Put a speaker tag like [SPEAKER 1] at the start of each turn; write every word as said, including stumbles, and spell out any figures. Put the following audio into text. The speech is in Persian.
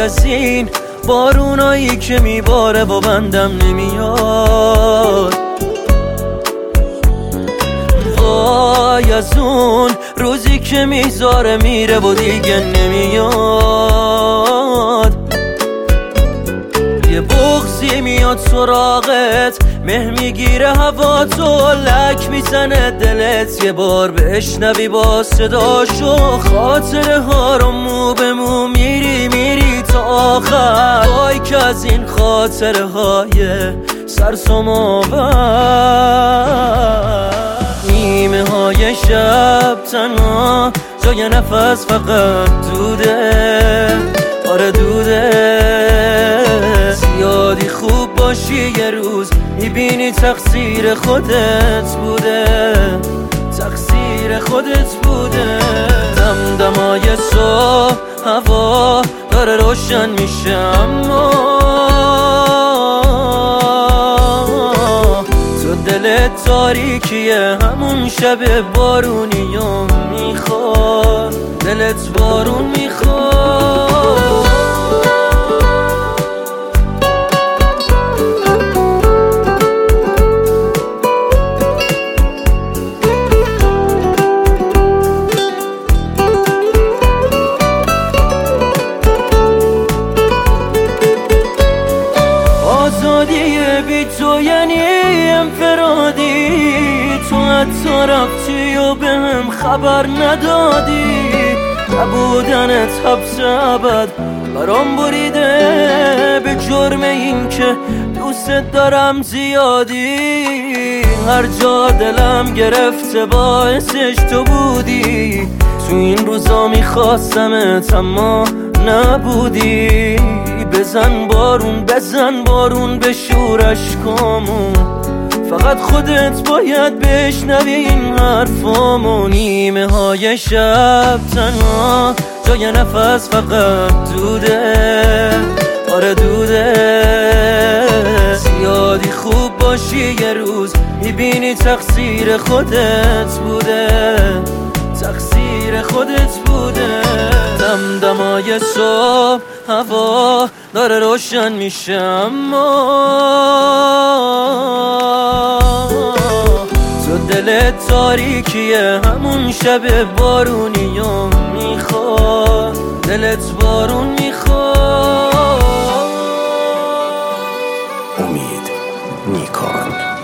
[SPEAKER 1] از این بارونایی که میباره با بندم نمیاد. وای از اون روزی که میذاره میره و دیگه نمیاد. یه بغضی میاد سراغت، مه میگیره هوا تو، لک میزنه دلت، یه بار بشنوی با صداشو. خاطره ها رو مو به مو میری میری تا آخر. وای که از این خاطره های سرسام آور. نیمه های شب تنها جای نفس فقط دوده، آره دوده. زیادی خوب باشی یه روز میبینی تقصیر خودت بوده، تقصیر خودت بوده. دمدمای صبح هوا داره روشن میشه، اما تو دلت تاریکیه. همون شب بارونی و میخواد، دلت بارون میخواد. آزادی بی تو یعنی انفرادی، تو حتی رفتی و به هم خبر ندادی. نبودنت حبس ابد برام بریده، به جرم این که دوست دارم زیادی. هر جا دلم گرفته باعثش تو بودی، تو این روزا میخواستمت اما نبودی. بزن بارون بزن بارون به شورش کامون، فقط خودت باید بشنوی این حرفامو. نیمه های شب تنها جای نفس فقط دوده، آره دوده. زیادی خوب باشی یه روز میبینی تقصیر خودت بوده، تقصیر خودت بوده. دمدمای صبح هوا داره روشن میشه، اما تو دلت تاریکیه. همون شب بارونی و میخواد، دلت بارون میخواد.
[SPEAKER 2] امید نیکان.